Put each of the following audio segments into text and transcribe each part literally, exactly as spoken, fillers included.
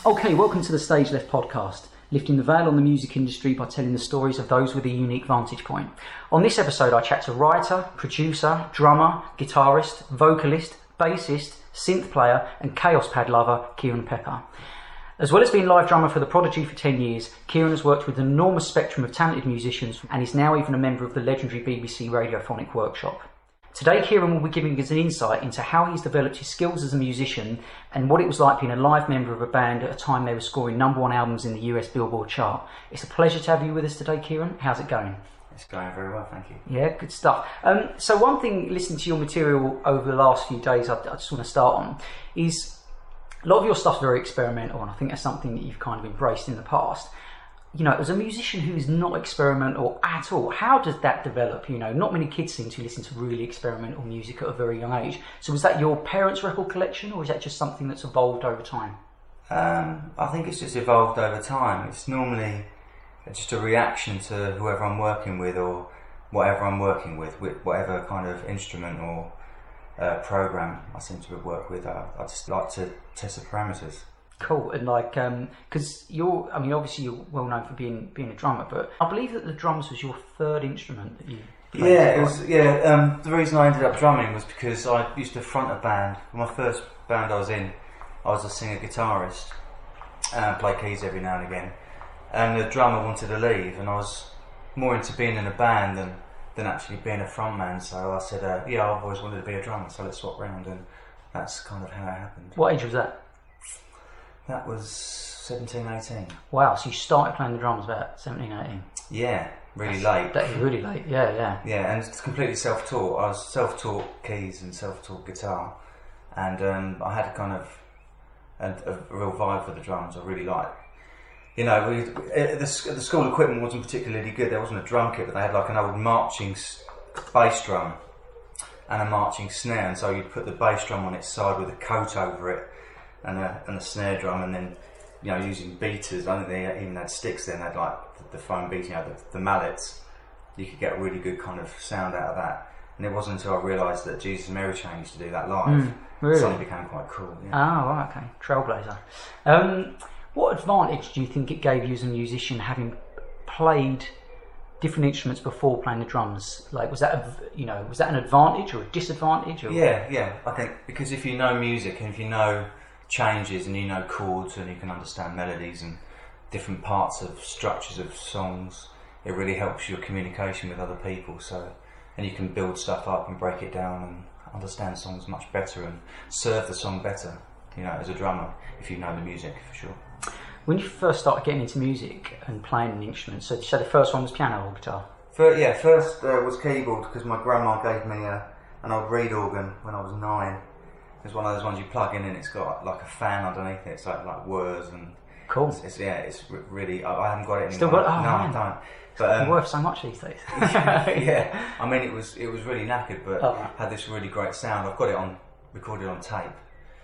Okay, welcome to the Stage Left podcast, lifting the veil on the music industry by telling the stories of those with a unique vantage point. On this episode, I chat to writer, producer, drummer, guitarist, vocalist, bassist, synth player, and chaos pad lover, Kieran Pepper. As well as being live drummer for The Prodigy for ten years, Kieran has worked with an enormous spectrum of talented musicians and is now even a member of the legendary B B C Radiophonic Workshop. Today, Kieran will be giving us an insight into how he's developed his skills as a musician and what it was like being a live member of a band at a time they were scoring number one albums in the U S Billboard chart. It's a pleasure to have you with us today, Kieran. How's it going? It's going very well, thank you. Yeah, good stuff. Um, so one thing, listening to your material over the last few days, I, I just want to start on, is a lot of your stuff's very experimental, and I think that's something that you've kind of embraced in the past. You know, as a musician who is not experimental at all, how does that develop? You know, not many kids seem to listen to really experimental music at a very young age. So was that your parents' record collection, or is that just something that's evolved over time? Um, I think it's just evolved over time. It's normally just a reaction to whoever I'm working with or whatever I'm working with, with whatever kind of instrument or uh, program I seem to work with. I, I just like to test the parameters. Cool. And like, because um, you're, I mean, obviously you're well known for being being a drummer, but I believe that the drums was your third instrument that you played. Yeah, it was. Yeah, um, the reason I ended up drumming was because I used to front a band. My first band I was in, I was a singer guitarist and play keys every now and again. And the drummer wanted to leave, and I was more into being in a band than than actually being a frontman. So I said, uh, yeah, I've always wanted to be a drummer, so let's swap round, and that's kind of how it happened. What age was that? That was seventeen, eighteen. Wow, so you started playing the drums about seventeen, eighteen? Yeah, really That's, late. That is really late, yeah, yeah. Yeah, and it's completely self-taught. I was self-taught keys and self-taught guitar, and um, I had a kind of a, a real vibe for the drums. I really liked. You know, we, the, the school equipment wasn't particularly good. There wasn't a drum kit, but they had like an old marching bass drum and a marching snare, and so you'd put the bass drum on its side with a coat over it, and a, and a snare drum, and then, you know, using beaters. I think they even had sticks then. They had like the, the foam beating, you know, the, the mallets. You could get a really good kind of sound out of that. And it wasn't until I realised that Jesus and Mary Chain used to do that live. Mm, really? It suddenly became quite cool. Yeah. Oh, right, okay. Trailblazer. Um, what advantage do you think it gave you as a musician, having played different instruments before playing the drums? Like, was that a, you know, was that an advantage or a disadvantage? Or? Yeah, yeah. I think because if you know music and if you know changes and you know chords and you can understand melodies and different parts of structures of songs, it really helps your communication with other people. So, and you can build stuff up and break it down and understand songs much better and serve the song better, you know, as a drummer, if you know the music, for sure. When you first started getting into music and playing an instrument, so, so the first one was piano or guitar? For, yeah, first uh, was keyboard, because my grandma gave me a, an old reed organ when I was nine. It's one of those ones you plug in and it's got like a fan underneath it. It's like like whirs and cool. It's, it's yeah, it's really. I, I haven't got it anymore. Still got it? Oh, no, man. I don't. But um, worth so much these days. yeah, I mean it was it was really knackered, but oh, right. had this really great sound. I've got it on recorded on tape,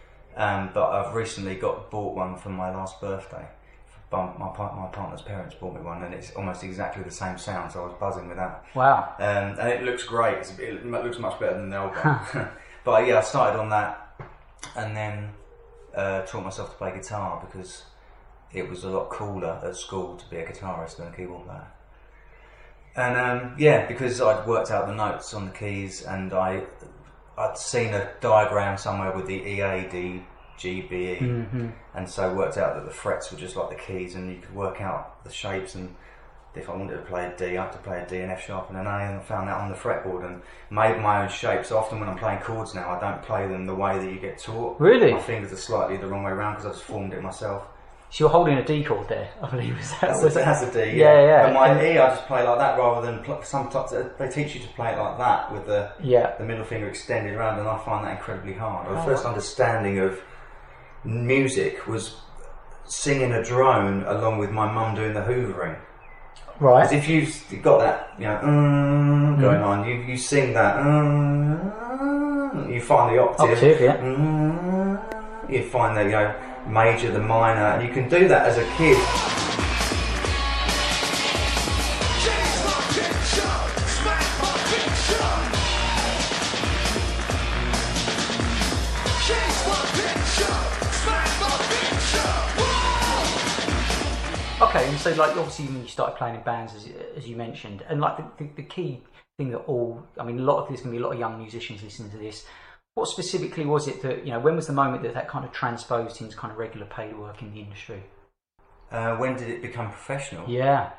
um, but I've recently got bought one for my last birthday. My my partner's parents bought me one, and it's almost exactly the same sound. So I was buzzing with that. Wow. Um, and it looks great. It's, it looks much better than the old one. But yeah, I started on that. And then uh, taught myself to play guitar because it was a lot cooler at school to be a guitarist than a keyboard player. And um, yeah, because I'd worked out the notes on the keys and I, I'd seen a diagram somewhere with the E, A, D, G, B, E, mm-hmm. and so I worked out that the frets were just like the keys and you could work out the shapes, and if I wanted to play a D, I had to play a D, an F sharp and an A, and I found that on the fretboard and made my own shapes. So often when I'm playing chords now, I don't play them the way that you get taught. Really? My fingers are slightly the wrong way around because I just formed it myself. So you're holding a D chord there, I believe. Is that, That's, was it that? has a D, yeah. yeah. yeah. But my and, E, I just play like that rather than, pl- sometimes they teach you to play it like that with the, yeah. the middle finger extended around, and I find that incredibly hard. The oh, first right. understanding of music was singing a drone along with my mum doing the hoovering. Right. Because if you've got that, you know, mm, going mm. on, you you sing that, mm, you find the octave, octave yeah. mm, you find the, you know, major, the minor, and you can do that as a kid. Chase my picture, smack my picture. Okay, and so like obviously when you started playing in bands, as, as you mentioned, and like the, the, the key thing that all, I mean, a lot of there's going to be a lot of young musicians listening to this. What specifically was it that, you know, when was the moment that that kind of transposed into kind of regular paid work in the industry? Uh, when did it become professional? Yeah.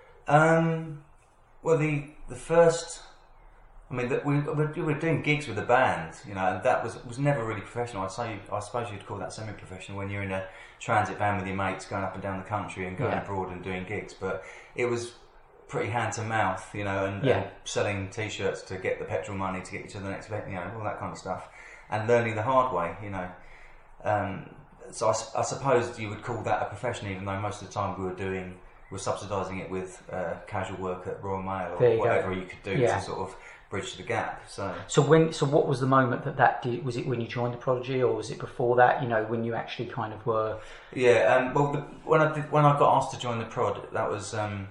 Um, well, the the first, I mean, the, we, we were doing gigs with the band, you know, and that was was never really professional. I'd say, I suppose you'd call that semi-professional when you're in a transit van with your mates going up and down the country and going yeah. abroad and doing gigs. But it was pretty hand to mouth, you know, and, yeah. and selling T-shirts to get the petrol money to get you to the next event, you know, all that kind of stuff, and learning the hard way, you know. Um, so I, I suppose you would call that a profession, even though most of the time we were doing, we were subsidising it with uh, casual work at Royal Mail or you whatever go. you could do yeah. to sort of bridge the gap. So, so when, so what was the moment that that did? Was it when you joined the Prodigy, or was it before that? You know, when you actually kind of were. Yeah. Um, well, the, when I did, when I got asked to join the Prod, that was um,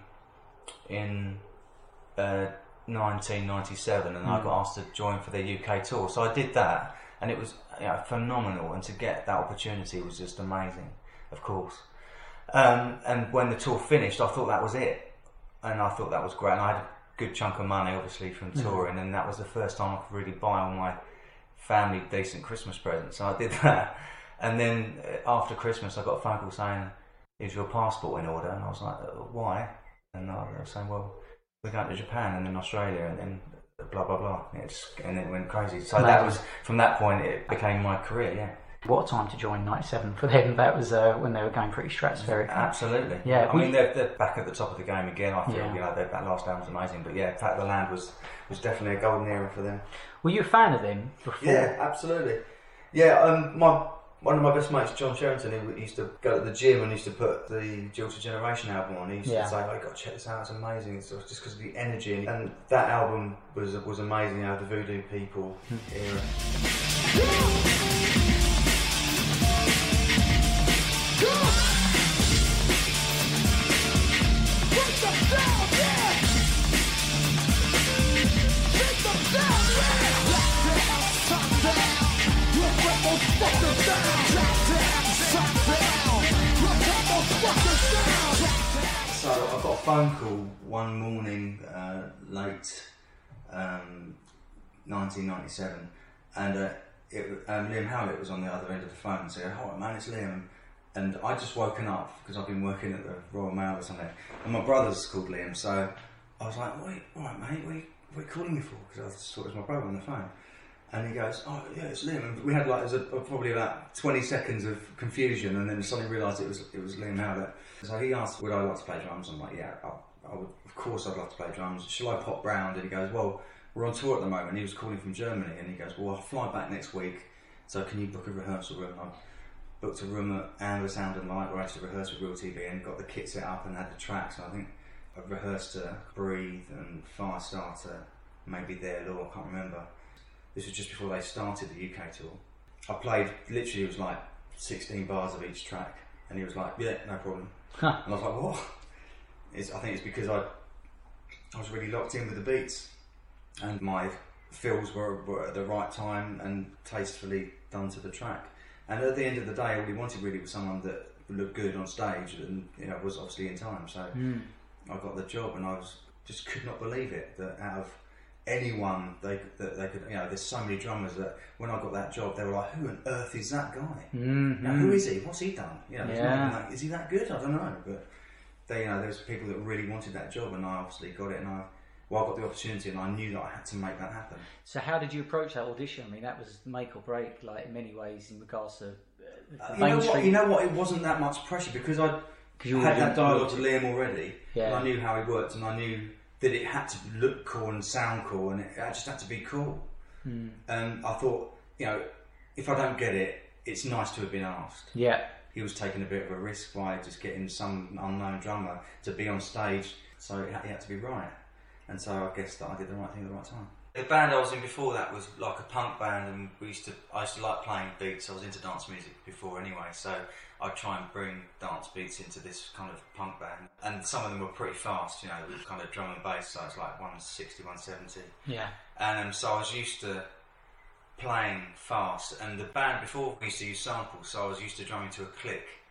in uh, nineteen ninety-seven, and mm. I got asked to join for their U K tour. So I did that, and it was you know, phenomenal. And to get that opportunity was just amazing, of course. Um, and when the tour finished, I thought that was it, and I thought that was great. And I had a good chunk of money, obviously, from touring, mm. and that was the first time I could really buy all my family decent Christmas presents. So I did that, and then after Christmas, I got a phone call saying, "Is your passport in order?" And I was like, "Why?" And I was saying, "Well, we're going to Japan and then Australia and then blah blah blah." And it, just, and it went crazy. So Amazing. That was from that point it became my career. Yeah. What a time to join ninety-seven for them. That was uh, when they were going pretty stratospheric. Absolutely. Yeah. I mean, they're, they're back at the top of the game again. I feel yeah. you know that last album was amazing. But yeah, Attack the Land was was definitely a golden era for them. Were you a fan of them before? Yeah, absolutely. Yeah, um, my one of my best mates, John Sherrington, he used to go to the gym and used to put the Jilted Generation album on. He used yeah. to say, "Oh, you got to check this out. It's amazing." It's just because of the energy, and that album was was amazing. You know, the Voodoo People era. So I got a phone call one morning, uh, late um, nineteen ninety-seven, and uh, it, um, Liam Howlett was on the other end of the phone and said, "Hi man, it's Liam." And I'd just woken up because I've been working at the Royal Mail or something, and my brother's called Liam, so I was like, "Wait, all right, mate, what are you, what are you calling me for?" Because I just thought it was my brother on the phone. And he goes, "Oh yeah, it's Liam." And we had like there was a, probably about twenty seconds of confusion, and then suddenly realised it was it was Liam Howlett. So he asked, "Would I like to play drums?" I'm like, "Yeah, I, I would. Of course, I'd love to play drums. Shall I pop round?" And he goes, "Well, we're on tour at the moment." He was calling from Germany, and he goes, "Well, I'll fly back next week. So can you book a rehearsal room?" I booked a room at Amber Sound and Light, where I actually rehearsed with Real T V and got the kit set up and had the tracks. So I think I rehearsed to Breathe and Firestarter, maybe Their Law, I can't remember. This was just before they started the U K tour. I played, literally it was like sixteen bars of each track, and he was like, "Yeah, no problem." Huh. And I was like, "What?" It's, I think it's because I I was really locked in with the beats, and my fills were, were at the right time and tastefully done to the track. And at the end of the day, all he wanted really was someone that looked good on stage and you know was obviously in time. So mm. I got the job, and I was just could not believe it that out of anyone they that they could, you know, there's so many drummers that when I got that job, they were like, "Who on earth is that guy? Mm-hmm. Now, who is he? What's he done? You know, yeah. like, is he that good? I don't know." But they, you know, there's people that really wanted that job, and I obviously got it, and I, well, I got the opportunity, and I knew that I had to make that happen. So, how did you approach that audition? I mean, that was make or break, like in many ways, in regards to uh, uh, you know what? You know what? It wasn't that much pressure because I had that dialogue with Liam already, yeah. and I knew how he worked, and I knew that it had to look cool and sound cool, and it just had to be cool. Mm. And I thought, you know, if I don't get it, it's nice to have been asked. Yeah. He was taking a bit of a risk by just getting some unknown drummer to be on stage, so it had, it had to be right. And so I guess that I did the right thing at the right time. The band I was in before that was like a punk band, and we used to. I used to like playing beats. I was into dance music before anyway, so I'd try and bring dance beats into this kind of punk band. And some of them were pretty fast, you know, with kind of drum and bass, so it's like one sixty, one seventy. Yeah. And um, so I was used to playing fast. And the band before we used to use samples, so I was used to drumming to a click.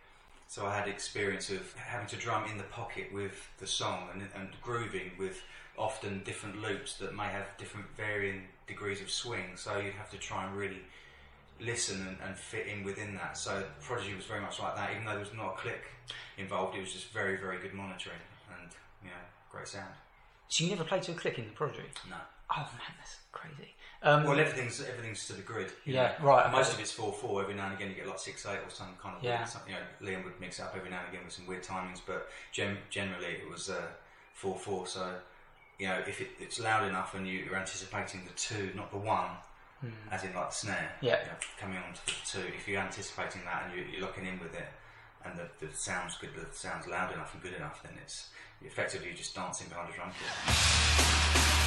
So I had experience of having to drum in the pocket with the song and, and grooving with often different loops that may have different varying degrees of swing. So you'd have to try and really listen and, and fit in within that. So Prodigy was very much like that. Even though there was not a click involved, it was just very, very good monitoring and, you know, great sound. So you never played to a click in the Prodigy? No. Oh man, that's crazy. Um, well, everything's everything's to the grid. Yeah, know. right. Most okay. of it's four four. Every now and again, you get like six eight or some kind of yeah. weird, some, you know, Liam would mix it up every now and again with some weird timings, but gen- generally it was uh, four four. So you know, if it, it's loud enough and you, you're anticipating the two, not the one, mm. as in like the snare, yeah, you know, coming on to the two. If you're anticipating that and you, you're locking in with it, and the, the sound's good, the sound's loud enough and good enough, then it's effectively you're just dancing behind a drum kit.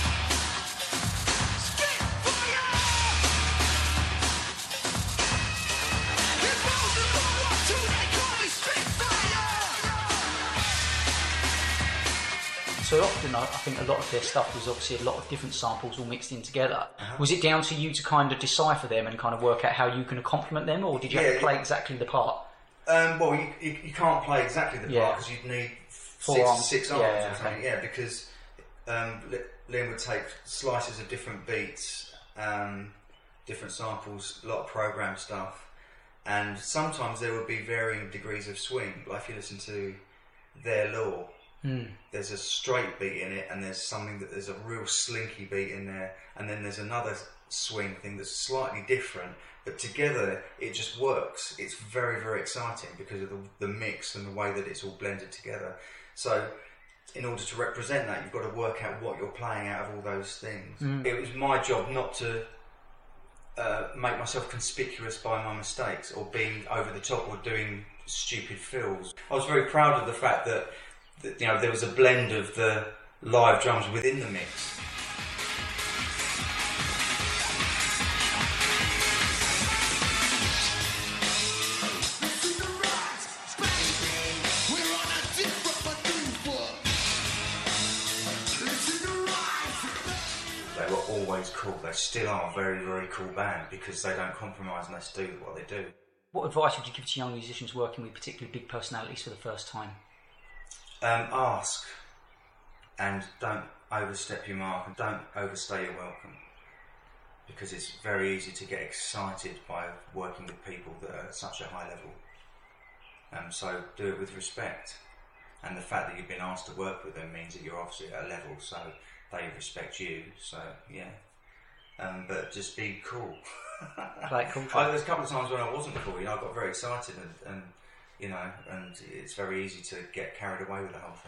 So often, I think a lot of their stuff was obviously a lot of different samples all mixed in together. Uh-huh. Was it down to you to kind of decipher them and kind of work out how you can complement them, or did you yeah, have to play exactly the part? Um, well, you, you, you can't play exactly the part because yeah. you'd need Four six, arms. six arms yeah, or something. okay. Yeah, because um, Liam would take slices of different beats, um, different samples, a lot of program stuff, and sometimes there would be varying degrees of swing. Like if you listen to Their Law, mm. there's a straight beat in it, and there's something that there's a real slinky beat in there, and then there's another swing thing that's slightly different, but together it just works. It's very, very exciting because of the, the mix and the way that it's all blended together. So in order to represent that, you've got to work out what you're playing out of all those things. Mm. It was my job not to uh, make myself conspicuous by my mistakes or being over the top or doing stupid fills. I was very proud of the fact that, that you know, there was a blend of the live drums within the mix. They were always cool. They still are a very, very cool band because they don't compromise and they still do what they do. What advice would you give to young musicians working with particularly big personalities for the first time? Um, ask and don't overstep your mark and don't overstay your welcome, because it's very easy to get excited by working with people that are at such a high level. Um, so do it with respect, and the fact that you've been asked to work with them means that you're obviously at a level, so they respect you. So yeah, um, but just be cool. Like cool. I, there's a couple of times when I wasn't cool. You know, I got very excited, and, and you know, and it's very easy to get carried away with the whole thing.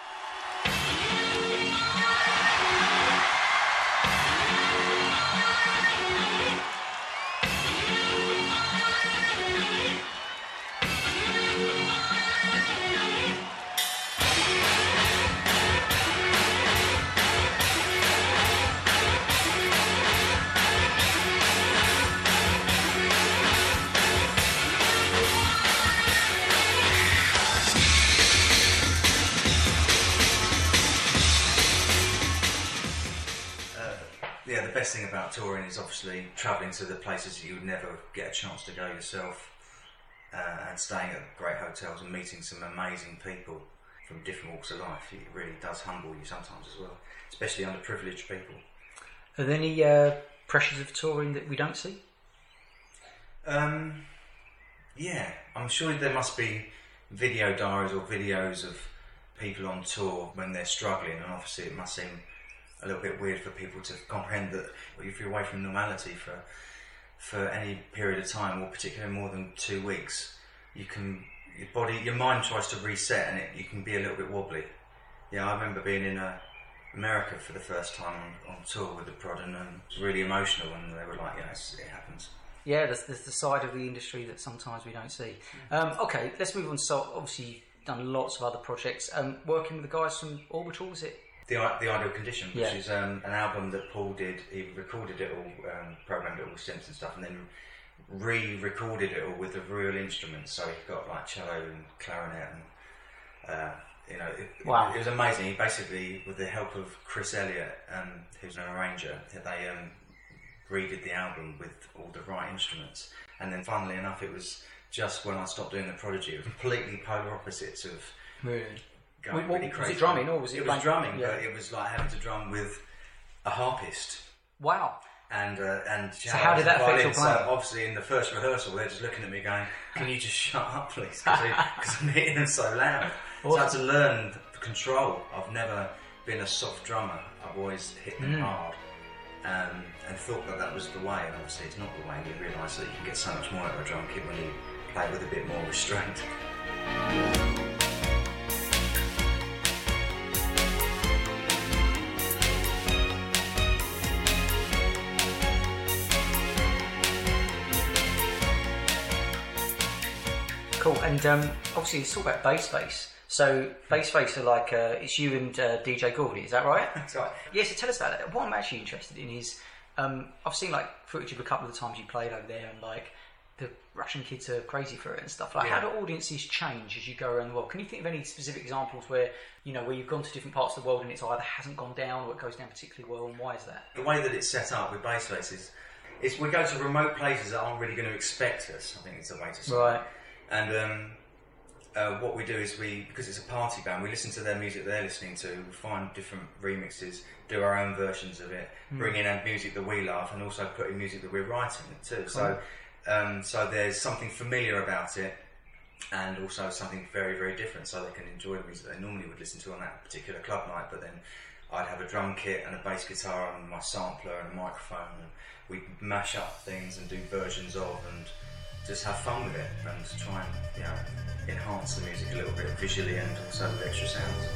Yeah, the best thing about touring is obviously travelling to the places that you would never get a chance to go yourself, uh, and staying at great hotels and meeting some amazing people from different walks of life. It really does humble you sometimes as well, especially underprivileged people. Are there any uh, pressures of touring that we don't see? Um, yeah, I'm sure there must be video diaries or videos of people on tour when they're struggling, and obviously it must seem a little bit weird for people to comprehend that if you're away from normality for for any period of time, or particularly more than two weeks, you can your body, your mind tries to reset, and it, you can be a little bit wobbly. Yeah, I remember being in uh, America for the first time on, on tour with the Prod, and um, it was really emotional, and they were like, "Yeah, it's, it happens." Yeah, there's, there's the side of the industry that sometimes we don't see. Um, okay, let's move on. So obviously you've done lots of other projects. Um, working with the guys from Orbital, is it? The, the Ideal Condition, which yeah. is um, an album that Paul did. He recorded it all, um, programmed it all with synths and stuff, and then re-recorded it all with the real instruments. So he got like cello and clarinet, and uh, you know, it, wow. it, it was amazing. He basically, with the help of Chris Elliott, um, who's an arranger, they um, redid the album with all the right instruments. And then, funnily enough, it was just when I stopped doing the Prodigy. It was completely polar opposites of really going what, really was crazy. it drumming or was it? It like, was drumming, yeah. but it was like having to drum with a harpist. Wow. And uh, and so how did that affect your playing? So obviously in the first rehearsal they're just looking at me going, "Can you just shut up, please?" Because I'm hitting them so loud. Awesome. So I had to learn the control. I've never been a soft drummer. I've always hit them mm. hard, um, and thought that that was the way. And obviously it's not the way. And you realise that you can get so much more out of a drum kit when you play with a bit more restraint. Cool, and um, obviously it's all about Bassface. So Bassface are like, uh, it's you and uh, D J Gordy, is that right? That's right. Yeah, so tell us about it. What I'm actually interested in is, um, I've seen like footage of a couple of the times you played over there, and like the Russian kids are crazy for it and stuff. Like, yeah. How do audiences change as you go around the world? Can you think of any specific examples where, you know, where you've gone to different parts of the world and it's either hasn't gone down or it goes down particularly well, and why is that? The way that it's set up with Bassface is, is we go to remote places that aren't really going to expect us. I think it's a way to say right. it. And um, uh, what we do is we, because it's a party band, we listen to their music they're listening to, we find different remixes, do our own versions of it, mm. bring in music that we love, and also put in music that we're writing too. Cool. So, um, so there's something familiar about it, and also something very, very different, so they can enjoy the music they normally would listen to on that particular club night. But then I'd have a drum kit and a bass guitar and my sampler and a microphone, and we'd mash up things and do versions of, and just have fun with it and try and, you know, enhance the music a little bit visually and also with extra sounds.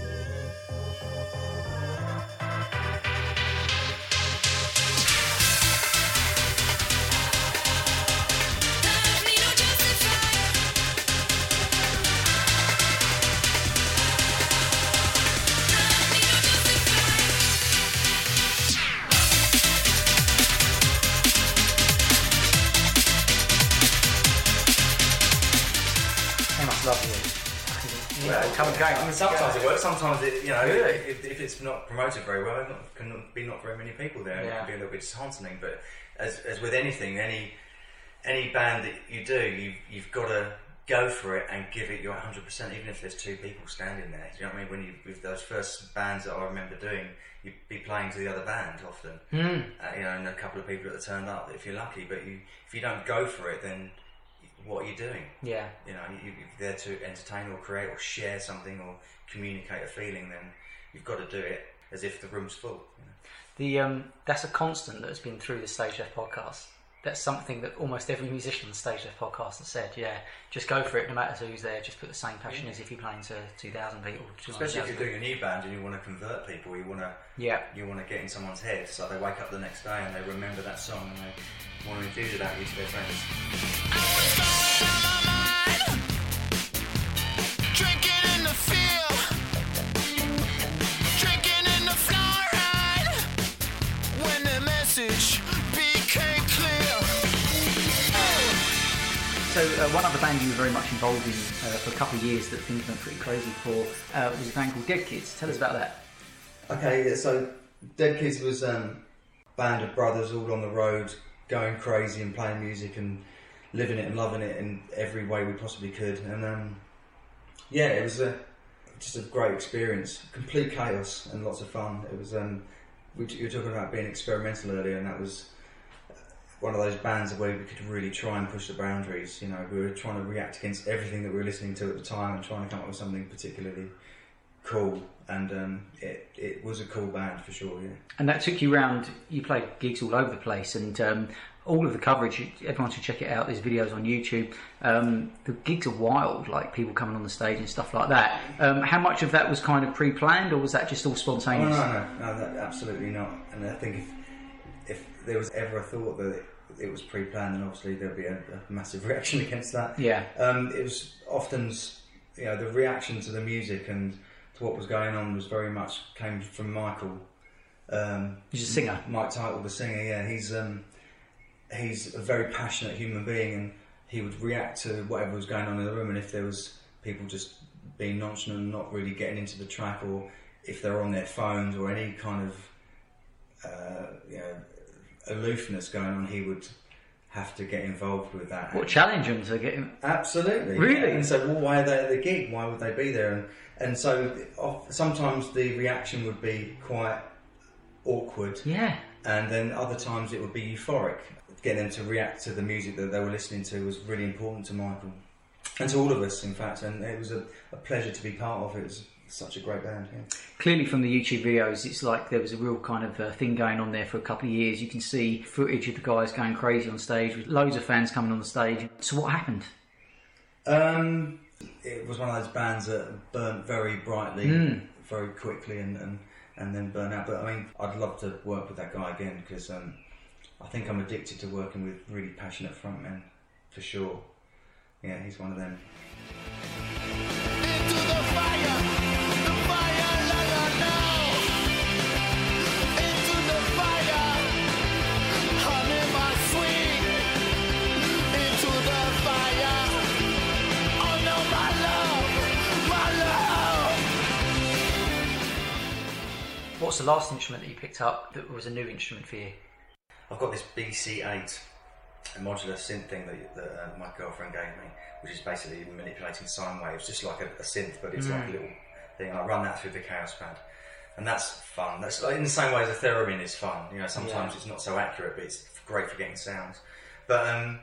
Well, come and go. I mean, sometimes yeah. it works. Sometimes it, you know, really? if, if it's not promoted very well, there can be not very many people there. Yeah. It can be a little bit disheartening. But as as with anything, any any band that you do, you've you've got to go for it and give it your one hundred percent, even if there's two people standing there. Do you know what I mean? When you with those first bands that I remember doing, you'd be playing to the other band often, mm. uh, you know, and a couple of people that turned up if you're lucky. But you, if you don't go for it, then what are you doing? Yeah. You know, you, you're there to entertain or create or share something or communicate a feeling, then you've got to do it as if the room's full. You know? The um, that's a constant that has been through the Stage Left podcast. That's something that almost every musician on the Stage Left podcast has said, yeah, just go for it no matter who's there, just put the same passion yeah. as if you're playing to two thousand people. Especially if you're doing a new band and you want to convert people, you want to yeah. you want to get in someone's head so they wake up the next day and they remember that song and they want to enthuse about you to their friends. I was going on my mind, drinking in the field, drinking in the fluoride, when the message became clear. So uh, one other band you were very much involved in uh, for a couple of years that things went pretty crazy for uh, was a band called Dead Kids. Tell us about that. Okay, so Dead Kids was um, a band of brothers all on the road, going crazy and playing music and living it and loving it in every way we possibly could. And um, yeah, it was a, just a great experience, complete chaos and lots of fun. It was um, we, you were talking about being experimental earlier, and that was one of those bands where we could really try and push the boundaries. You know, we were trying to react against everything that we were listening to at the time and trying to come up with something particularly cool. And um, it it was a cool band for sure, yeah. And that took you round. You played gigs all over the place, and um, all of the coverage. Everyone should check it out. There's videos on YouTube. Um, the gigs are wild, like people coming on the stage and stuff like that. Um, how much of that was kind of pre-planned, or was that just all spontaneous? Oh, no, no, no, that, absolutely not. And I think if if there was ever a thought that it, it was pre-planned, then obviously there'd be a, a massive reaction against that. Yeah. Um, it was often, you know, the reaction to the music and to what was going on was very much came from Michael. Um, he's a singer. Mike Title, the singer. Yeah, he's um, he's a very passionate human being, and he would react to whatever was going on in the room. And if there was people just being nonchalant and not really getting into the track, or if they're on their phones or any kind of uh, you know, aloofness going on, he would have to get involved with that. What, challenge them to get him? Absolutely. Really? And so, well, why are they at the gig? Why would they be there? And and so off, sometimes the reaction would be quite awkward. Yeah. And then other times it would be euphoric. Getting them to react to the music that they were listening to was really important to Michael. And to all of us, in fact. And it was a, a pleasure to be part of it. It was such a great band. Yeah. Clearly from the YouTube videos, it's like there was a real kind of uh, thing going on there for a couple of years. You can see footage of the guys going crazy on stage with loads of fans coming on the stage. So what happened? Um, it was one of those bands that burnt very brightly, mm. very quickly, and, and, and then burn out. But I mean, I'd love to work with that guy again, because um, I think I'm addicted to working with really passionate frontmen, for sure. Yeah, he's one of them. Into the fire, the fire, la la now. Into the fire, honey, my sweet. Into the fire, oh no, my love, my love. What's the last instrument that you picked up that was a new instrument for you? I've got this B C eight, a modular synth thing that, that uh, my girlfriend gave me, which is basically manipulating sine waves, just like a, a synth, but it's mm. like a little thing. And I run that through the Chaos Pad, and that's fun. That's like, in the same way as a theremin is fun. You know, sometimes yeah. it's not so accurate, but it's great for getting sounds. But um,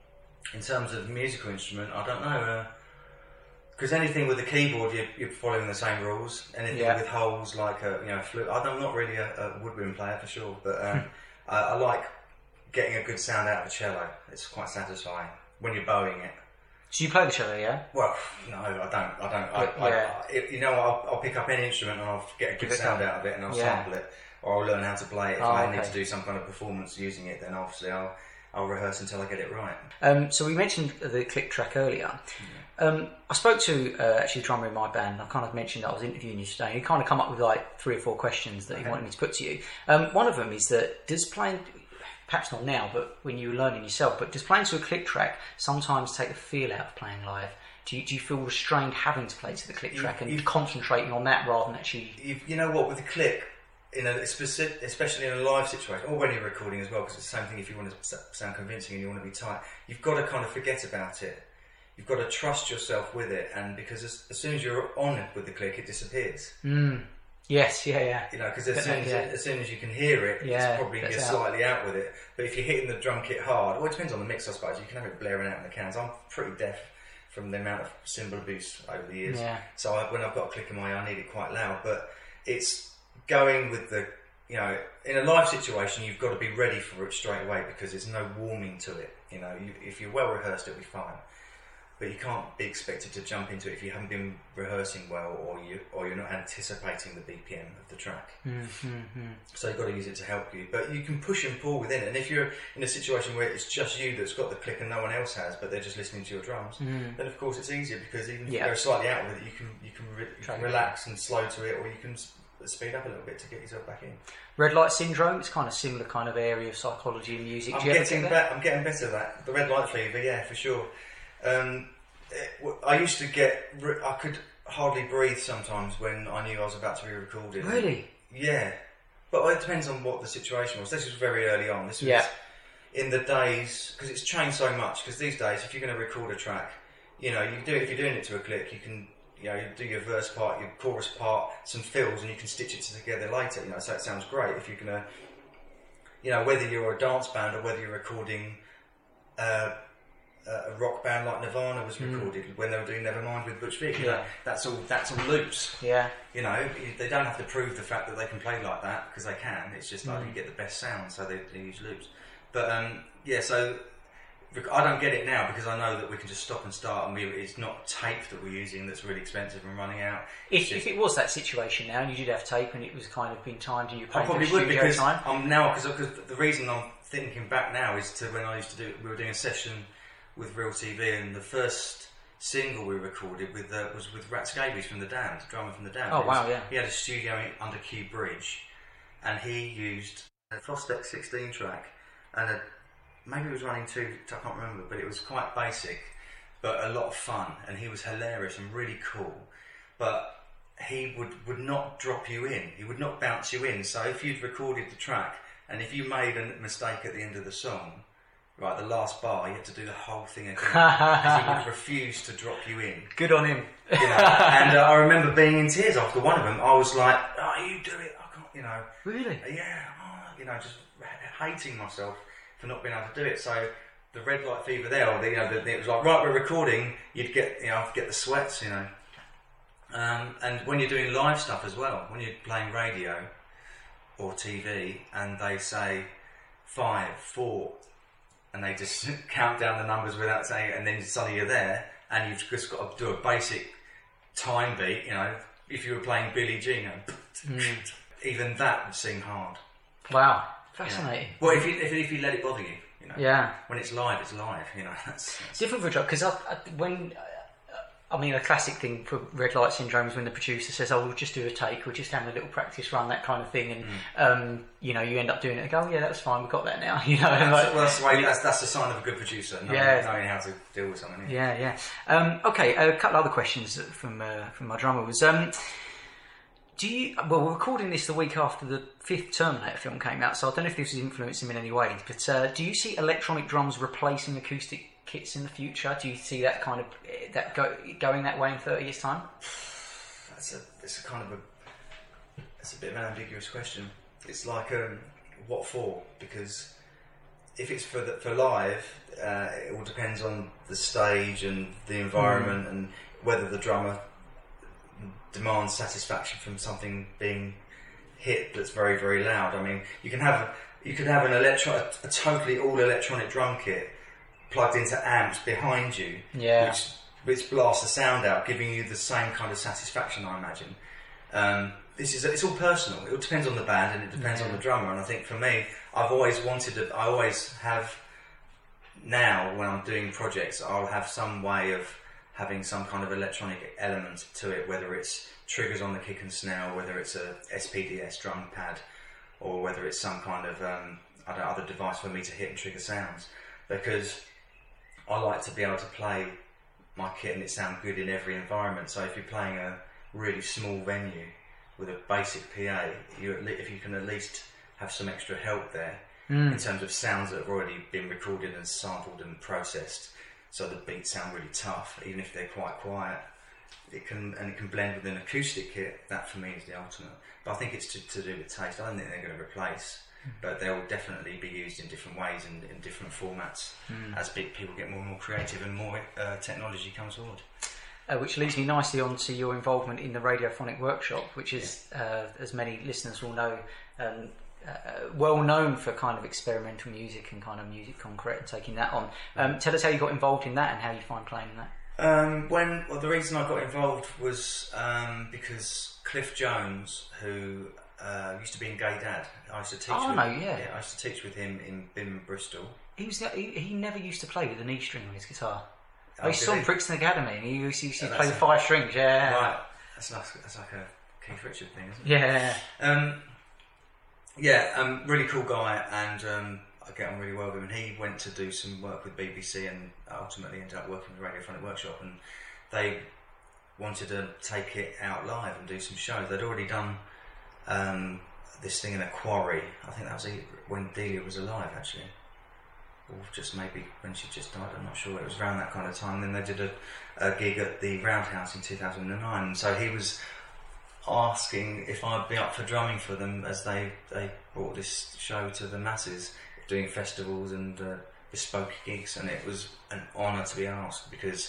in terms of musical instrument, I don't know, because uh, anything with the keyboard, you're, you're following the same rules. Anything yeah. with holes, like a you know, flute. I'm not really a, a woodwind player for sure, but um, I, I like getting a good sound out of a cello. It's quite satisfying when you're bowing it. So you play the cello, yeah? Well, no, I don't. I don't. I, yeah. I, I, you know, I'll, I'll pick up any instrument and I'll get a good sound out of it, and I'll yeah. sample it, or I'll learn how to play it. If oh, I okay. need to do some kind of performance using it, then obviously I'll I'll rehearse until I get it right. Um, so we mentioned the click track earlier. Yeah. Um, I spoke to uh, actually the drummer in my band. I kind of mentioned that I was interviewing you today. He kind of come up with like three or four questions that okay. he wanted me to put to you. Um, one of them is that does playing, perhaps not now, but when you were learning yourself, but does playing to a click track sometimes take the feel out of playing live? Do you, do you feel restrained having to play to the click track you, and concentrating on that rather than actually... You know what, with the click, in a specific, especially in a live situation, or when you're recording as well, because it's the same thing if you want to sound convincing and you want to be tight, you've got to kind of forget about it. You've got to trust yourself with it, and because as, as soon as you're on it with the click, it disappears. Mm. Yes, yeah, yeah. You know, because as, soon as, yeah. as soon as you can hear it, yeah, it's probably you're slightly out with it. But if you're hitting the drum kit hard, well, it depends on the mix, I suppose. You can have it blaring out in the cans. I'm pretty deaf from the amount of cymbal abuse over the years. Yeah. So I, when I've got a click in my ear, I need it quite loud. But it's going with the, you know, in a live situation, you've got to be ready for it straight away because there's no warming to it. You know, you, if you're well rehearsed, it'll be fine. But you can't be expected to jump into it if you haven't been rehearsing well, or you or you're not anticipating the B P M of the track. Mm-hmm. So you've got to use it to help you. But you can push and pull within it. And if you're in a situation where it's just you that's got the click and no one else has, but they're just listening to your drums, mm. then of course it's easier because even if yeah. you go slightly out with it, you can you can, re- you can relax and slow to it, or you can speed up a little bit to get yourself back in. Red light syndrome, it's kind of similar kind of area of psychology and music. I'm, Do you getting, ever be- I'm getting better at that. The red light fever, yeah, for sure. Um, it, I used to get, I could hardly breathe sometimes when I knew I was about to be recorded. Really? Yeah. But it depends on what the situation was. This was very early on. This was yeah. in the days, because it's changed so much, because these days, if you're going to record a track, you know, you do it, if you're doing it to a click, you can, you know, you do your verse part, your chorus part, some fills, and you can stitch it together later, you know, so it sounds great. If you're going to, you know, whether you're a dance band or whether you're recording uh, a rock band like Nirvana was recorded mm. when they were doing Nevermind with Butch Vig, you yeah. know, that's all, that's all loops. Yeah. You know, they don't have to prove the fact that they can play like that, because they can. It's just like mm. you get the best sound, so they, they use loops. But, um, yeah, so I don't get it now because I know that we can just stop and start, and we, it's not tape that we're using that's really expensive and running out. If, just, if it was that situation now and you did have tape and it was kind of been timed and you played I probably would because time. I'm now because the reason I'm thinking back now is to when I used to do we were doing a session with Real T V, and the first single we recorded with uh, was with Rat Scabies from the Damned, drummer from the Damned. Oh was, wow, yeah. He had a studio under Kew Bridge, and he used a Fostex sixteen track and a maybe it was running two, I can't remember, but it was quite basic, but a lot of fun, and he was hilarious and really cool. But he would, would not drop you in, he would not bounce you in. So if you'd recorded the track, and if you made a mistake at the end of the song, right, the last bar, you had to do the whole thing again. Because he would refuse to drop you in. Good on him. You know? And uh, I remember being in tears after one of them. I was like, oh, you do it. I can't, you know. Really? Yeah, oh, you know, just hating myself for not being able to do it. So the red light fever there, or the, you know, the, it was like, right, we're recording, you'd get, you know, I'd get the sweats, you know. Um, and when you're doing live stuff as well, when you're playing radio or T V, and they say five, four, and they just count down the numbers without saying it, and then suddenly you're there, and you've just got to do a basic time beat, you know, if you were playing Billie Jean, you know, mm. even that would seem hard. Wow, fascinating. Yeah. Well, if you, if, if you let it bother you, you know. Yeah. When it's live, it's live, you know. That's, that's different for a job, because I, I, when... I mean, a classic thing for red light syndrome is when the producer says, "Oh, we'll just do a take, we're just having a little practice run," that kind of thing, and mm. um, you know, you end up doing it and go, "Oh, yeah, that's fine, we've got that now." You know, that's, like, well, that's the way. That's, that's the sign of a good producer, knowing, yeah. knowing how to deal with something. Yeah, yeah. Um, okay, a couple other questions from uh, from my drummer was. Um, Do you, well, we're recording this the week after the fifth Terminator film came out, so I don't know if this has influenced him in any way, but uh, do you see electronic drums replacing acoustic kits in the future? Do you see that kind of, that go, going that way in thirty years' time? That's a, it's a kind of a, it's a bit of an ambiguous question. It's like, um, what for? Because if it's for the, for live, uh, it all depends on the stage and the environment mm. and whether the drummer demands satisfaction from something being hit that's very, very loud. I mean, you can have you could have an electro a, a totally all electronic drum kit plugged into amps behind you, yeah. which which blasts the sound out, giving you the same kind of satisfaction, I imagine. Um, this is it's all personal. It all depends on the band and it depends yeah. on the drummer. And I think for me, I've always wanted to. I always have. Now, when I'm doing projects, I'll have some way of having some kind of electronic element to it, whether it's triggers on the kick and snare, or whether it's a S P D S drum pad, or whether it's some kind of um, I don't know, other device for me to hit and trigger sounds. Because I like to be able to play my kit and it sound good in every environment. So if you're playing a really small venue with a basic P A, you at le- if you can at least have some extra help there mm. in terms of sounds that have already been recorded and sampled and processed, so the beats sound really tough, even if they're quite quiet. It can and it can blend with an acoustic kit. That for me is the ultimate. But I think it's to, to do with taste. I don't think they're going to replace, mm. but they'll definitely be used in different ways and in different formats mm. as big people get more and more creative and more uh, technology comes forward. Uh, which leads me nicely on to your involvement in the Radiophonic Workshop, which is, yeah. uh, as many listeners will know, um, Uh, well known for kind of experimental music and kind of music concrete, taking that on. Um, tell us how you got involved in that and how you find playing in that. Um, when well, the reason I got involved was um, because Cliff Jones, who uh, used to be in Gay Dad, I used to teach. Oh with, no, yeah. yeah, I used to teach with him in B I M Bristol. He was he, he never used to play with an E string on his guitar. Oh, I saw him he? Brixton Academy, and he used, he used to Oh, play with five strings. Yeah, right. That's like that's like a Keith Richard thing, isn't it? Yeah. Um, Yeah, um, really cool guy, and um, I get on really well with him. And he went to do some work with B B C, and ultimately ended up working with the Radiophonic Workshop. And they wanted to take it out live and do some shows. They'd already done um, this thing in a quarry. I think that was when Delia was alive, actually, or just maybe when she just died. I'm not sure. It was around that kind of time. And then they did a, a gig at the Roundhouse in two thousand nine. And so he was asking if I'd be up for drumming for them as they, they brought this show to the masses, doing festivals and uh, bespoke gigs, and it was an honour to be asked because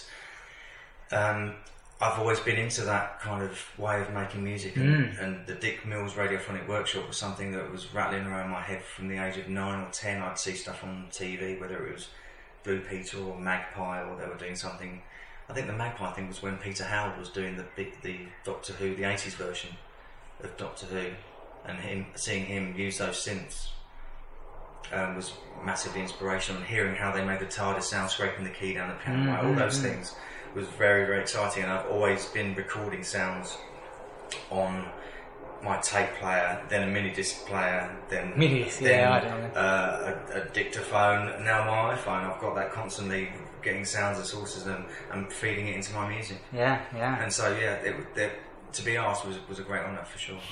um, I've always been into that kind of way of making music, and, mm. and the Dick Mills Radiophonic Workshop was something that was rattling around my head from the age of nine or ten. I'd see stuff on T V, whether it was Blue Peter or Magpie, or they were doing something. I think the Magpie thing was when Peter Howard was doing the big, the Doctor Who, the eighties version of Doctor Who, and him seeing him use those synths um, was massively inspirational. And hearing how they made the TARDIS sound, scraping the key down the piano, mm-hmm. all those things was very, very exciting. And I've always been recording sounds on my tape player, then a mini disc player, then mini, then yeah, I don't know. Uh, a, a dictaphone, and now my iPhone. I've got that constantly getting sounds and sources and, and feeding it into my music. Yeah, yeah. And so yeah, it, it, to be asked was was a great honour for sure.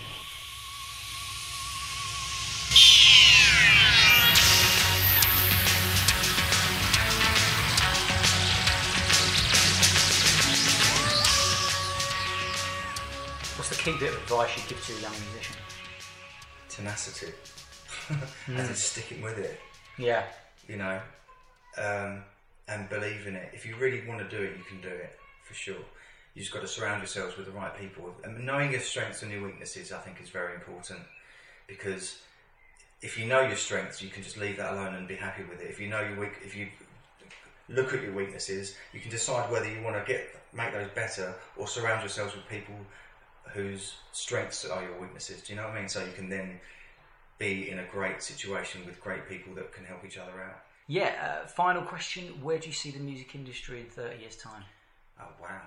What's the key bit of advice you'd give to a young musician? Tenacity. mm. And then sticking with it. Yeah. You know, um, and believe in it. If you really want to do it, you can do it, for sure. You just got to surround yourselves with the right people. And knowing your strengths and your weaknesses, I think, is very important. Because if you know your strengths, you can just leave that alone and be happy with it. If you know your weak, if you look at your weaknesses, you can decide whether you want to get make those better or surround yourselves with people whose strengths are your weaknesses. Do you know what I mean? So you can then be in a great situation with great people that can help each other out. Yeah. Uh, final question: where do you see the music industry in thirty years' time? Oh wow.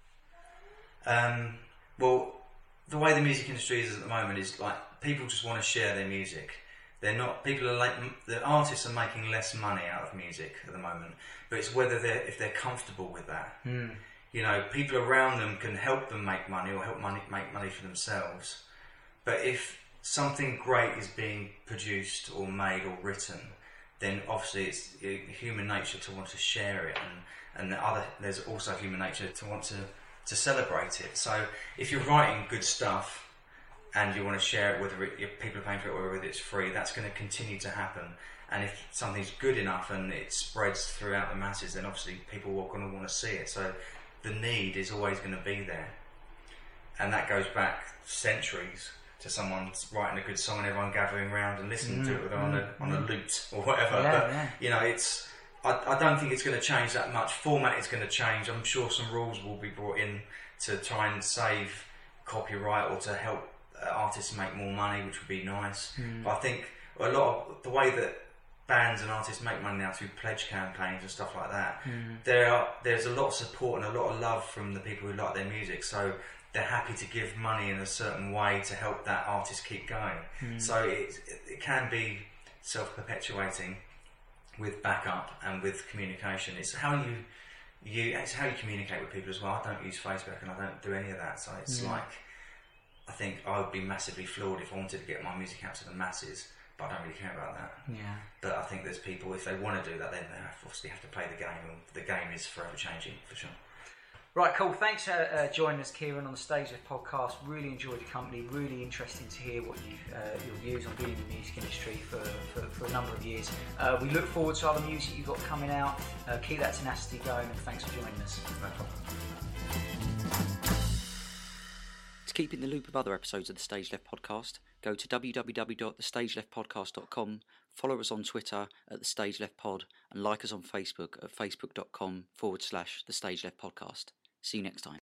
Um, well, the way the music industry is at the moment is like people just want to share their music. They're not. People are like the artists are making less money out of music at the moment, but it's whether they're if they're comfortable with that. Mm. You know, people around them can help them make money or help money make money for themselves. But if something great is being produced or made or written, then obviously it's human nature to want to share it, and and the other there's also human nature to want to to celebrate it. So if you're writing good stuff and you want to share it, whether it, if people are paying for it or whether it's free, that's going to continue to happen. And if something's good enough and it spreads throughout the masses, then obviously people are going to want to see it. So the need is always going to be there. And that goes back centuries to someone writing a good song and everyone gathering around and listening mm, to it on, mm, a, on mm. a lute or whatever. Yeah, but, yeah. you know, it's... I, I don't think it's going to change that much. Format is going to change. I'm sure some rules will be brought in to try and save copyright or to help uh, artists make more money, which would be nice. Mm. But I think a lot of the way that bands and artists make money now through pledge campaigns and stuff like that, mm. there are there's a lot of support and a lot of love from the people who like their music. So they're happy to give money in a certain way to help that artist keep going. Mm. So it it can be self-perpetuating with backup and with communication. It's how you you it's how you communicate with people as well. I don't use Facebook and I don't do any of that. So it's mm. like I think I would be massively flawed if I wanted to get my music out to the masses, but I don't really care about that. Yeah. But I think there's people, if they want to do that, then they obviously have to play the game, and the game is forever changing, for sure. Right, cool. Thanks for uh, joining us, Kieran, on the Stage Left podcast. Really enjoyed your company. Really interesting to hear what you, uh, your views on being in the music industry for, for, for a number of years. Uh, we look forward to other music you've got coming out. Uh, keep that tenacity going, and thanks for joining us. No problem. To keep in the loop of other episodes of the Stage Left podcast, go to w w w dot the stage left podcast dot com, follow us on Twitter at the Stage Left Pod, and like us on Facebook at facebook dot com forward slash the Stage Left Podcast. See you next time.